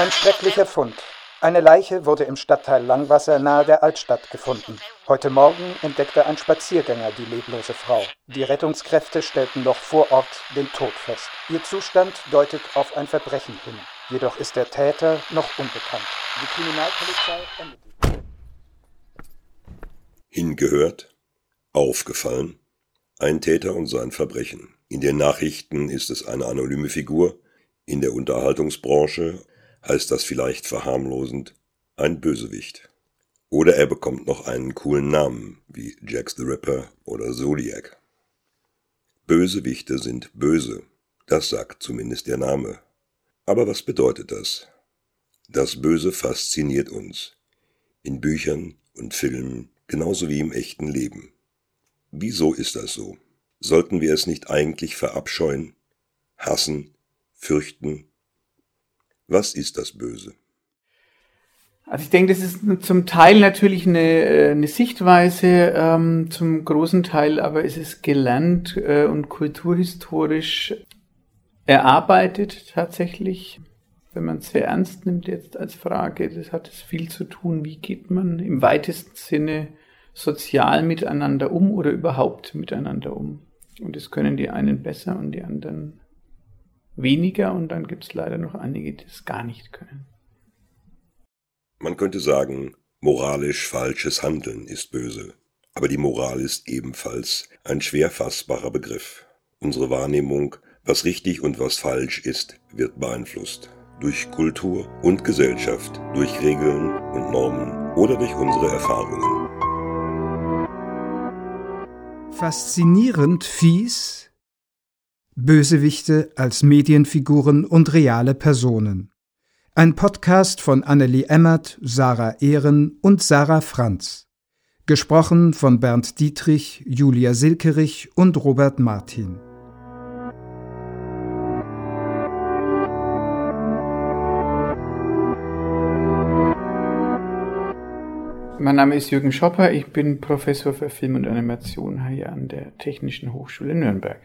Ein schrecklicher Fund. Eine Leiche wurde im Stadtteil Langwasser nahe der Altstadt gefunden. Heute Morgen entdeckte ein Spaziergänger die leblose Frau. Die Rettungskräfte stellten noch vor Ort den Tod fest. Ihr Zustand deutet auf ein Verbrechen hin. Jedoch ist der Täter noch unbekannt. Die Kriminalpolizei ermittelt. Hingehört, aufgefallen, ein Täter und sein Verbrechen. In den Nachrichten ist es eine anonyme Figur, in der Unterhaltungsbranche heißt das vielleicht verharmlosend ein Bösewicht. Oder er bekommt noch einen coolen Namen, wie Jack the Ripper oder Zodiac. Bösewichte sind böse, das sagt zumindest der Name. Aber was bedeutet das? Das Böse fasziniert uns, in Büchern und Filmen genauso wie im echten Leben. Wieso ist das so? Sollten wir es nicht eigentlich verabscheuen, hassen, fürchten? Was ist das Böse? Also ich denke, das ist zum Teil natürlich eine Sichtweise, zum großen Teil aber ist es gelernt und kulturhistorisch erarbeitet tatsächlich. Wenn man es sehr ernst nimmt jetzt als Frage, das hat es viel zu tun, wie geht man im weitesten Sinne sozial miteinander um oder überhaupt miteinander um. Und das können die einen besser und die anderen weniger und dann gibt es leider noch einige, die es gar nicht können. Man könnte sagen, moralisch falsches Handeln ist böse. Aber die Moral ist ebenfalls ein schwer fassbarer Begriff. Unsere Wahrnehmung, was richtig und was falsch ist, wird beeinflusst. Durch Kultur und Gesellschaft, durch Regeln und Normen oder durch unsere Erfahrungen. Faszinierend fies. Bösewichte als Medienfiguren und reale Personen. Ein Podcast von Annelie Emmert, Sarah Ehren und Sarah Franz. Gesprochen von Bernd Dietrich, Julia Silkerich und Robert Martin. Mein Name ist Jürgen Schopper, ich bin Professor für Film und Animation hier an der Technischen Hochschule Nürnberg.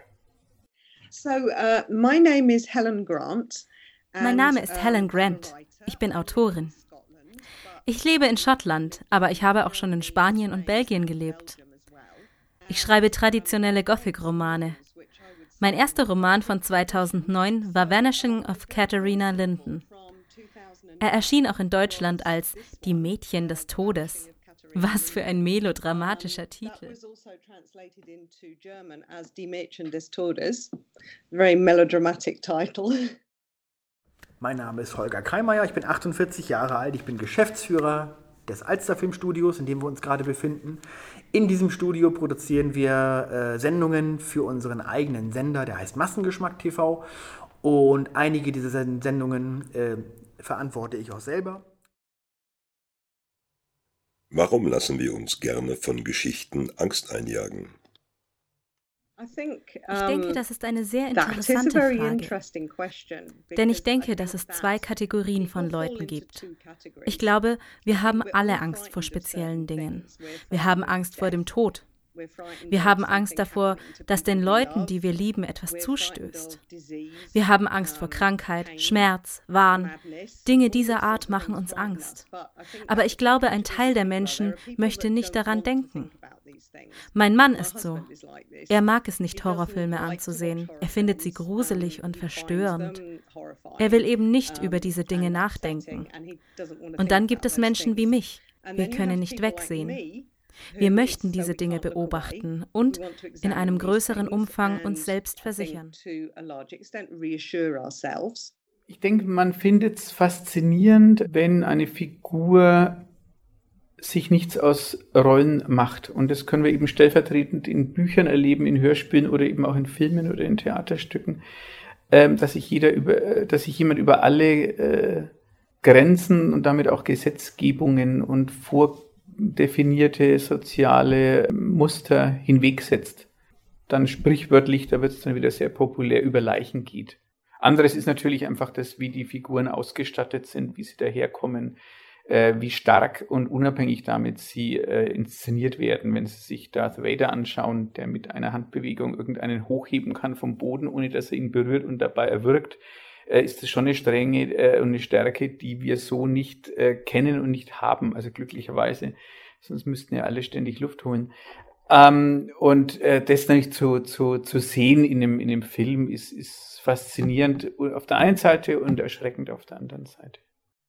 My name is Helen Grant. Mein Name ist Helen Grant. Ich bin Autorin. Ich lebe in Schottland, aber ich habe auch schon in Spanien und Belgien gelebt. Ich schreibe traditionelle Gothic-Romane. Mein erster Roman von 2009 war Vanishing of Katharina Linden. Er erschien auch in Deutschland als Die Mädchen des Todes. Was für ein melodramatischer Titel. Very melodramatic title. Mein Name ist Holger Kreimeier, ich bin 48 Jahre alt, ich bin Geschäftsführer des Alster Filmstudios, in dem wir uns gerade befinden. In diesem Studio produzieren wir Sendungen für unseren eigenen Sender, der heißt Massengeschmack TV. Und einige dieser Sendungen verantworte ich auch selber. Warum lassen wir uns gerne von Geschichten Angst einjagen? Ich denke, das ist eine sehr interessante Frage. Denn ich denke, dass es zwei Kategorien von Leuten gibt. Ich glaube, wir haben alle Angst vor speziellen Dingen. Wir haben Angst vor dem Tod. Wir haben Angst davor, dass den Leuten, die wir lieben, etwas zustößt. Wir haben Angst vor Krankheit, Schmerz, Wahn. Dinge dieser Art machen uns Angst. Aber ich glaube, ein Teil der Menschen möchte nicht daran denken. Mein Mann ist so. Er mag es nicht, Horrorfilme anzusehen. Er findet sie gruselig und verstörend. Er will eben nicht über diese Dinge nachdenken. Und dann gibt es Menschen wie mich. Wir können nicht wegsehen. Wir möchten diese Dinge beobachten und in einem größeren Umfang uns selbst versichern. Ich denke, man findet es faszinierend, wenn eine Figur sich nichts aus Rollen macht. Und das können wir eben stellvertretend in Büchern erleben, in Hörspielen oder eben auch in Filmen oder in Theaterstücken, dass sich jemand über alle Grenzen und damit auch Gesetzgebungen und vordefinierte soziale Muster hinwegsetzt. Dann sprichwörtlich, da wird es dann wieder sehr populär, über Leichen geht. Anderes ist natürlich einfach das, wie die Figuren ausgestattet sind, wie sie daherkommen, wie stark und unabhängig damit sie inszeniert werden. Wenn Sie sich Darth Vader anschauen, der mit einer Handbewegung irgendeinen hochheben kann vom Boden, ohne dass er ihn berührt und dabei erwürgt, ist es schon eine Strenge und eine Stärke, die wir so nicht kennen und nicht haben, also glücklicherweise. Sonst müssten ja alle ständig Luft holen. Und das natürlich zu sehen in dem Film ist faszinierend auf der einen Seite und erschreckend auf der anderen Seite.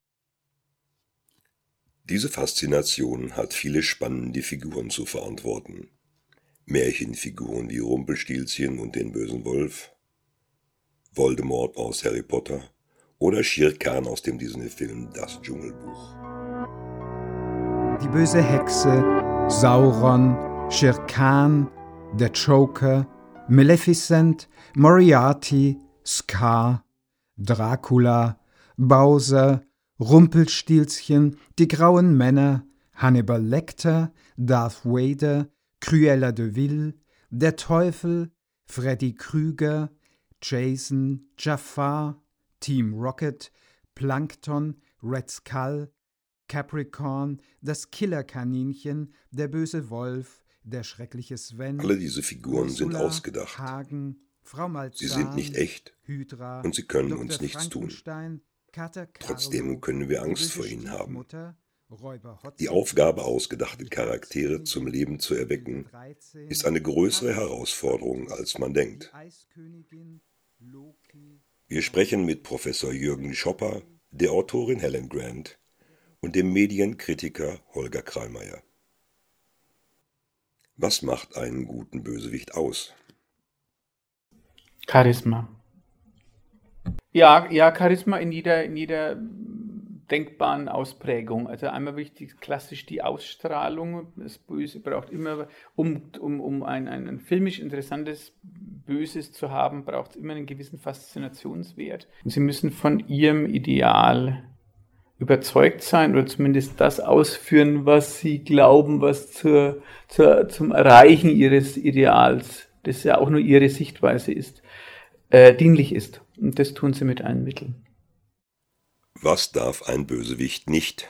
Diese Faszination hat viele spannende Figuren zu verantworten. Märchenfiguren wie Rumpelstilzchen und den bösen Wolf, Voldemort aus Harry Potter oder Shere Khan aus dem Disney-Film Das Dschungelbuch. Die böse Hexe, Sauron, Shere Khan, der Joker, Maleficent, Moriarty, Scar, Dracula, Bowser, Rumpelstilzchen, die Grauen Männer, Hannibal Lecter, Darth Vader, Cruella de Vil, der Teufel, Freddy Krüger, Jason, Jafar, Team Rocket, Plankton, Red Skull, Capricorn, das Killerkaninchen, der böse Wolf, der schreckliche Sven. Alle diese Figuren sind ausgedacht. Hagen, Frau Malzahn, sie sind nicht echt Hydra, und sie können Dr. uns nichts tun. Kater Trotzdem können wir Angst vor ihnen haben. Räuber Hotzenplotz, Die Aufgabe, ausgedachte Charaktere zum Leben zu erwecken, ist eine größere Herausforderung, als man denkt. Wir sprechen mit Professor Jürgen Schopper, der Autorin Helen Grant und dem Medienkritiker Holger Kreimeier. Was macht einen guten Bösewicht aus? Charisma. Ja, Charisma in jeder denkbaren Ausprägung. Also einmal wichtig, klassisch die Ausstrahlung. Das Böse braucht immer, um ein filmisch interessantes Böses zu haben, braucht es immer einen gewissen Faszinationswert. Und sie müssen von ihrem Ideal überzeugt sein oder zumindest das ausführen, was sie glauben, was zum Erreichen ihres Ideals, das ja auch nur ihre Sichtweise ist, dienlich ist. Und das tun sie mit allen Mitteln. Was darf ein Bösewicht nicht?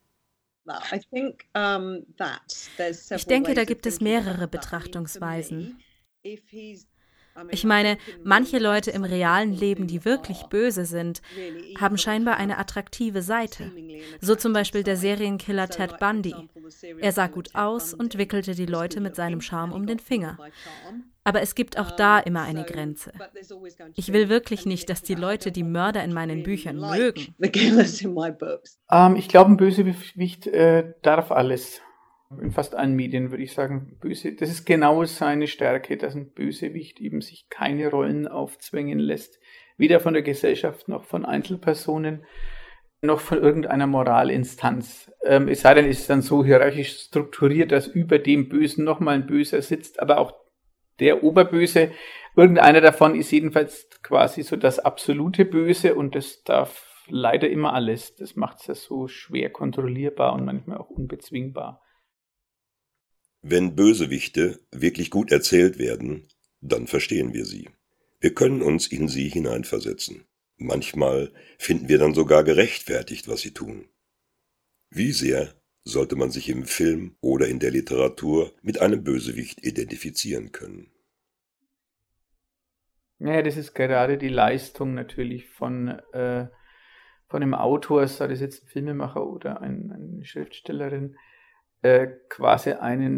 Ich denke, da gibt es mehrere Betrachtungsweisen. Ich meine, manche Leute im realen Leben, die wirklich böse sind, haben scheinbar eine attraktive Seite. So zum Beispiel der Serienkiller Ted Bundy. Er sah gut aus und wickelte die Leute mit seinem Charme um den Finger. Aber es gibt auch da immer eine Grenze. Ich will wirklich nicht, dass die Leute die Mörder in meinen Büchern mögen. Ich glaube, ein Bösewicht darf alles. In fast allen Medien würde ich sagen, böse. Das ist genau seine Stärke, dass ein Bösewicht eben sich keine Rollen aufzwängen lässt. Weder von der Gesellschaft noch von Einzelpersonen noch von irgendeiner Moralinstanz. Es sei denn, es ist dann so hierarchisch strukturiert, dass über dem Bösen nochmal ein Böser sitzt, aber auch der Oberböse, irgendeiner davon ist jedenfalls quasi so das absolute Böse und das darf leider immer alles. Das macht es ja so schwer kontrollierbar und manchmal auch unbezwingbar. Wenn Bösewichte wirklich gut erzählt werden, dann verstehen wir sie. Wir können uns in sie hineinversetzen. Manchmal finden wir dann sogar gerechtfertigt, was sie tun. Wie sehr sollte man sich im Film oder in der Literatur mit einem Bösewicht identifizieren können? Naja, das ist gerade die Leistung natürlich von einem Autor, sei das jetzt ein Filmemacher oder eine Schriftstellerin, quasi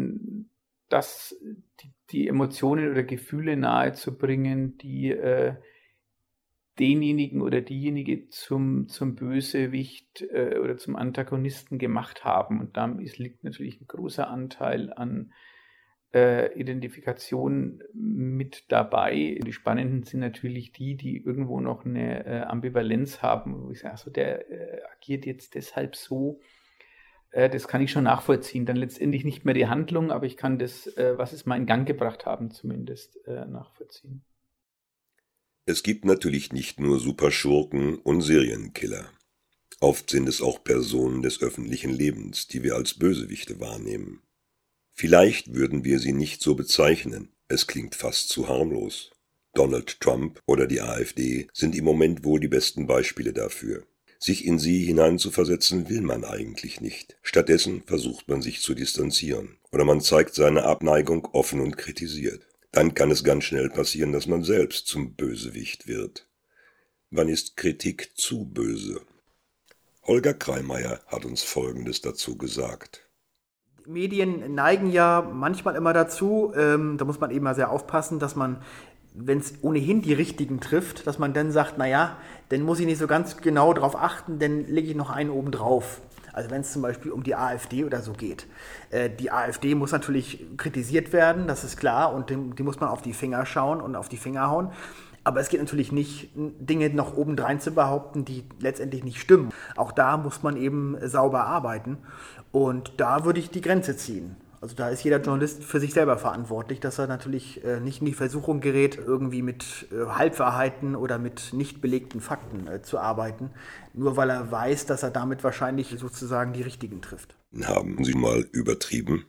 die Emotionen oder Gefühle nahezubringen, die denjenigen oder diejenige zum Bösewicht oder zum Antagonisten gemacht haben. Und da liegt natürlich ein großer Anteil an Identifikation mit dabei. Die Spannenden sind natürlich die irgendwo noch eine Ambivalenz haben, wo ich sage, also der agiert jetzt deshalb so. Das kann ich schon nachvollziehen. Dann letztendlich nicht mehr die Handlung, aber ich kann das, was es mal in Gang gebracht haben, zumindest nachvollziehen. Es gibt natürlich nicht nur Superschurken und Serienkiller. Oft sind es auch Personen des öffentlichen Lebens, die wir als Bösewichte wahrnehmen. Vielleicht würden wir sie nicht so bezeichnen, es klingt fast zu harmlos. Donald Trump oder die AfD sind im Moment wohl die besten Beispiele dafür. Sich in sie hineinzuversetzen will man eigentlich nicht. Stattdessen versucht man sich zu distanzieren. Oder man zeigt seine Abneigung offen und kritisiert. Dann kann es ganz schnell passieren, dass man selbst zum Bösewicht wird. Wann ist Kritik zu böse? Holger Kreimeier hat uns Folgendes dazu gesagt. Medien neigen ja manchmal immer dazu, da muss man eben mal sehr aufpassen, dass man, wenn es ohnehin die Richtigen trifft, dass man dann sagt, naja, dann muss ich nicht so ganz genau drauf achten, dann lege ich noch einen oben drauf. Also wenn es zum Beispiel um die AfD oder so geht. Die AfD muss natürlich kritisiert werden, das ist klar, und die muss man auf die Finger schauen und auf die Finger hauen. Aber es geht natürlich nicht, Dinge noch obendrein zu behaupten, die letztendlich nicht stimmen. Auch da muss man eben sauber arbeiten. Und da würde ich die Grenze ziehen. Also da ist jeder Journalist für sich selber verantwortlich, dass er natürlich nicht in die Versuchung gerät, irgendwie mit Halbwahrheiten oder mit nicht belegten Fakten zu arbeiten, nur weil er weiß, dass er damit wahrscheinlich sozusagen die Richtigen trifft. Haben Sie mal übertrieben?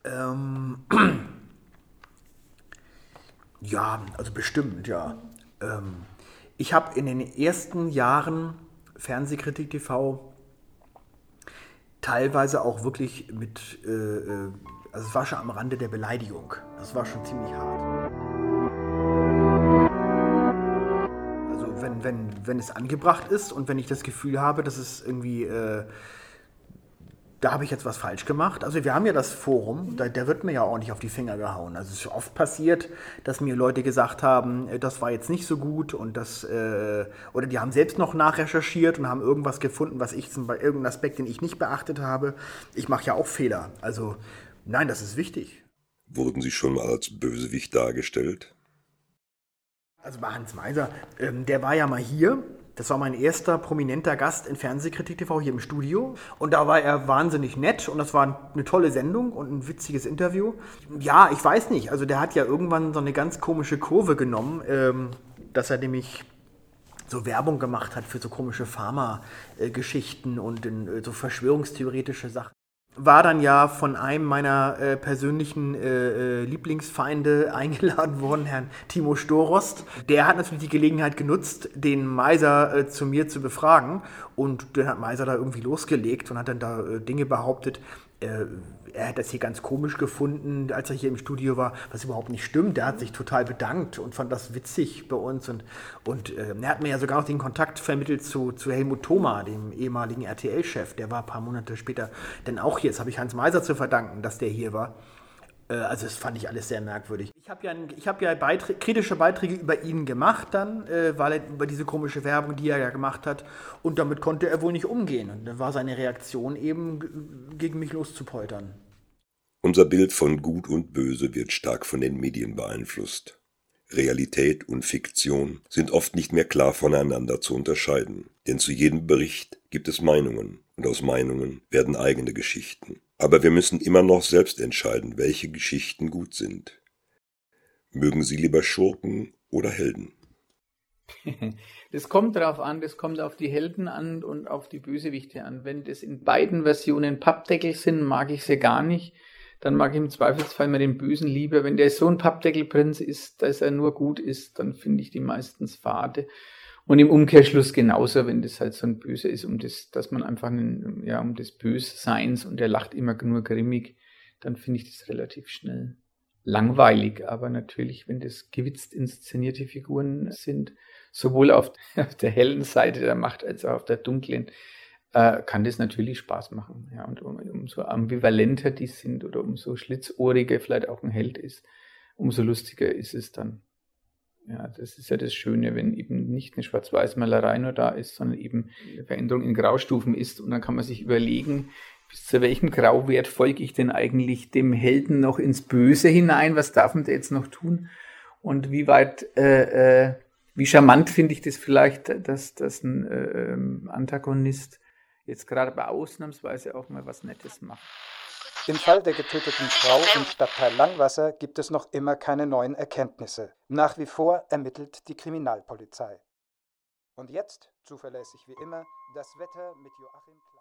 Ja, also bestimmt, ja. Ich habe in den ersten Jahren Fernsehkritik TV teilweise auch wirklich mit, also es war schon am Rande der Beleidigung. Das war schon ziemlich hart. Also wenn es angebracht ist und wenn ich das Gefühl habe, dass es irgendwie, da habe ich jetzt was falsch gemacht. Also wir haben ja das Forum, da wird mir ja ordentlich auf die Finger gehauen. Also es ist oft passiert, dass mir Leute gesagt haben, das war jetzt nicht so gut und das, oder die haben selbst noch nachrecherchiert und haben irgendwas gefunden, was ich zum Beispiel, irgendeinen Aspekt, den ich nicht beachtet habe. Ich mache ja auch Fehler. Also nein, das ist wichtig. Wurden Sie schon mal als Bösewicht dargestellt? Also bei Hans Meiser, der war ja mal hier. Das war mein erster prominenter Gast in Fernsehkritik TV hier im Studio. Und da war er wahnsinnig nett und das war eine tolle Sendung und ein witziges Interview. Ja, ich weiß nicht. Also der hat ja irgendwann so eine ganz komische Kurve genommen, dass er nämlich so Werbung gemacht hat für so komische Pharma-Geschichten und so verschwörungstheoretische Sachen. War dann ja von einem meiner persönlichen Lieblingsfeinde eingeladen worden, Herrn Timo Storost. Der hat natürlich die Gelegenheit genutzt, den Meiser zu mir zu befragen. Und dann hat Meiser da irgendwie losgelegt und hat dann da Dinge behauptet. Er hat das hier ganz komisch gefunden, als er hier im Studio war, was überhaupt nicht stimmt. Der hat sich total bedankt und fand das witzig bei uns. Und er hat mir ja sogar noch den Kontakt vermittelt zu Helmut Thoma, dem ehemaligen RTL-Chef. Der war ein paar Monate später dann auch hier. Das habe ich Hans Meiser zu verdanken, dass der hier war. Also das fand ich alles sehr merkwürdig. Ich habe ja kritische Beiträge über ihn gemacht dann, weil er über diese komische Werbung, die er ja gemacht hat, und damit konnte er wohl nicht umgehen. Und dann war seine Reaktion eben, gegen mich loszupoltern. Unser Bild von Gut und Böse wird stark von den Medien beeinflusst. Realität und Fiktion sind oft nicht mehr klar voneinander zu unterscheiden. Denn zu jedem Bericht gibt es Meinungen und aus Meinungen werden eigene Geschichten. Aber wir müssen immer noch selbst entscheiden, welche Geschichten gut sind. Mögen Sie lieber Schurken oder Helden? Das kommt drauf an, das kommt auf die Helden an und auf die Bösewichte an. Wenn das in beiden Versionen Pappdeckel sind, mag ich sie gar nicht. Dann mag ich im Zweifelsfall mal den Bösen lieber. Wenn der so ein Pappdeckelprinz ist, dass er nur gut ist, dann finde ich die meistens fade. Und im Umkehrschluss genauso, wenn das halt so ein Böser ist, dass man einfach um des Bösseins und der lacht immer nur grimmig, dann finde ich das relativ schnell langweilig. Aber natürlich, wenn das gewitzt inszenierte Figuren sind, sowohl auf der hellen Seite der Macht als auch auf der dunklen, kann das natürlich Spaß machen. Ja, und umso ambivalenter die sind oder umso schlitzohriger vielleicht auch ein Held ist, umso lustiger ist es dann. Ja, das ist ja das Schöne, wenn eben nicht eine Schwarz-Weiß-Malerei nur da ist, sondern eben eine Veränderung in Graustufen ist. Und dann kann man sich überlegen, bis zu welchem Grauwert folge ich denn eigentlich dem Helden noch ins Böse hinein? Was darf man da jetzt noch tun? Und wie weit, wie charmant finde ich das vielleicht, dass ein Antagonist jetzt gerade bei ausnahmsweise auch mal was Nettes macht. Im Fall der getöteten Frau im Stadtteil Langwasser gibt es noch immer keine neuen Erkenntnisse. Nach wie vor ermittelt die Kriminalpolizei. Und jetzt, zuverlässig wie immer, das Wetter mit Joachim Klein.